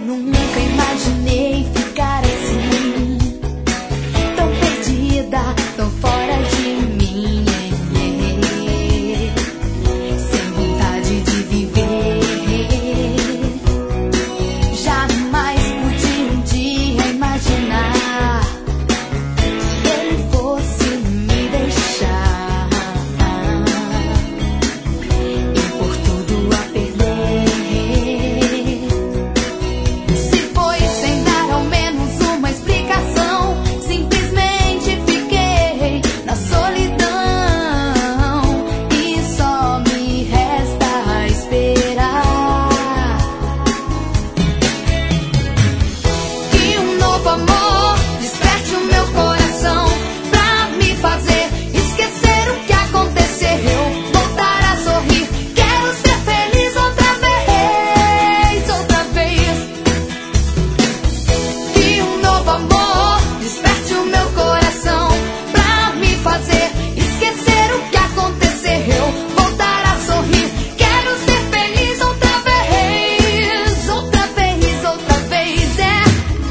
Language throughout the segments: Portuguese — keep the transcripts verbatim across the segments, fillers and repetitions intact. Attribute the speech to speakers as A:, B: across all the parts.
A: nunca imaginei ficar assim, tão perdida, tão fora de mim, sem vontade de viver. Jamais pude um dia imaginar que ele fosse me deixar e por tudo a perder. Se foi sem dar ao menos uma explicação, simplesmente fiquei na solidão e só me resta esperar que um novo amor desperte o meu coração pra me fazer esquecer o que aconteceu, voltar a sorrir. Quero ser feliz outra vez, outra vez. Que um novo amor desperte o meu coração pra me fazer esquecer o que aconteceu, voltar a sorrir. Quero ser feliz outra vez, outra vez, outra vez. É.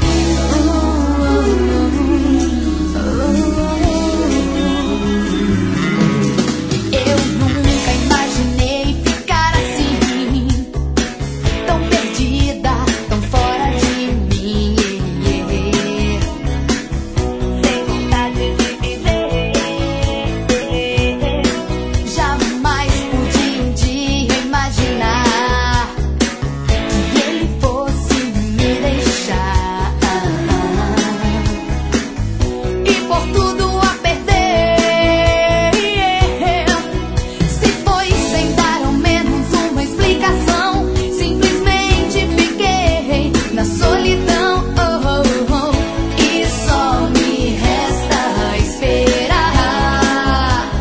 A: Eu nunca imaginei ficar assim, tão perdida, tão fora de mim, sem vontade de viver. Jamais pude um dia imaginar que ele fosse me deixar e por tudo a perder. Se foi sem dar ao menos uma explicação, simplesmente fiquei na solidão, oh, oh, oh, e só me resta esperar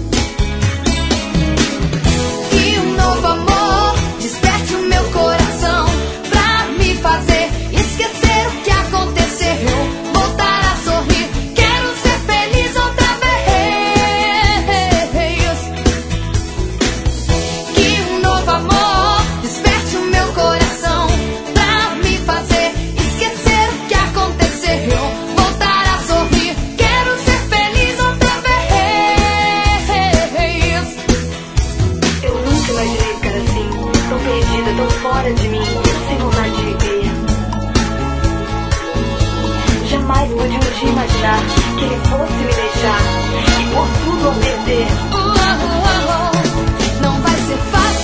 A: que um novo amor desperte o meu coração pra me fazer esquecer o que aconteceu, voltar a sorrir. Quero ser feliz outra vez. Que um novo amor desperte o meu coração pra me fazer esquecer o que aconteceu, voltar a sorrir. Quero ser feliz outra vez.
B: Eu nunca imaginei ficar assim, tão perdida, tão fora de mim, sem vontade de viver. Jamais pude um dia imaginar que ele fosse me deixar e por tudo a perder.
A: Oh, oh, oh, oh. Não vai ser fácil.